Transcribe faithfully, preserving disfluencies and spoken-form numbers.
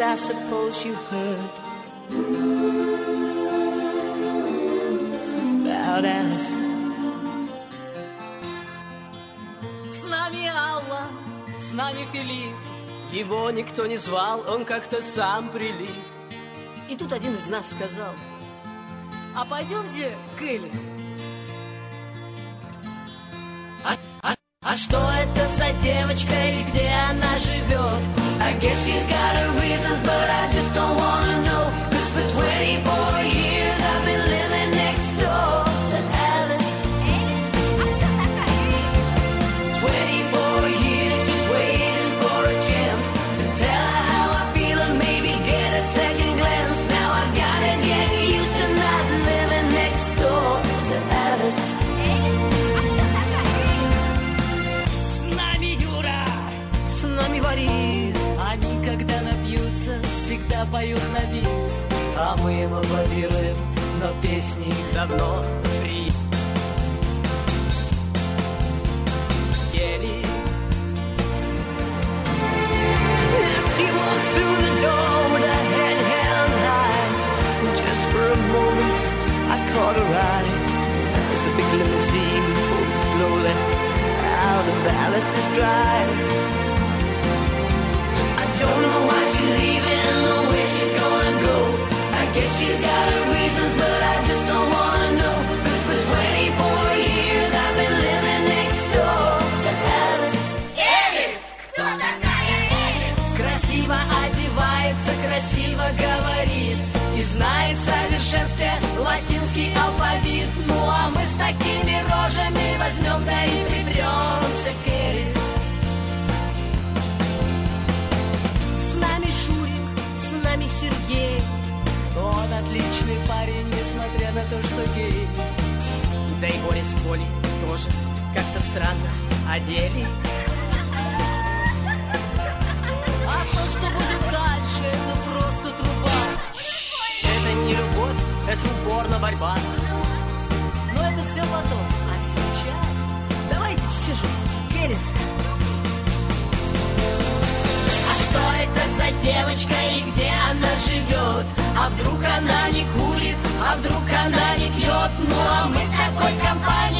I suppose you heard about Alice. С нами Алла, с нами Филипп. Его никто не звал, он как-то сам прилип. И тут один из нас сказал: а пойдемте к Элис. А, а, а что это за девочка и где она живет? I guess she's got her reasons, but I just don't wanna know. Cause for twenty-four years I've been living next door to Alice. twenty-four years just waiting for a chance to tell her how I feel and maybe get a second glance. Now I gotta get used to not living next door to Alice. С нами Юра, с нами Борис. Они, когда напьются, всегда поют на бис. А мы им аплодируем, но песни их давно фри. Еле. As she walks through the door with her head held high, just for a moment I caught her eye. As the big limousine pulled slowly out of Alice's drive. Don't know why she's leaving or where she's gonna go. I guess she's got her reasons, but I just don't wanna know. Cause for twenty-four years I've been living next door to Alice. Элис! Кто такая Элис? Красиво одевается, красиво говорит и знает в совершенстве латинский алфавит. Ну а мы с такими рожами возьмем да и припремся к Элис. Сергей, он отличный парень, несмотря на то, что гей. Да и Боря с Колей тоже как-то странно одели. А то, что будет дальше, это просто труба. Это не любовь, это упорно борьба. Но это все потом, а сейчас давайте все же Элис. Что это за девочка и где она живет? А вдруг она не курит, а вдруг она не пьет? Ну а мы в такой компании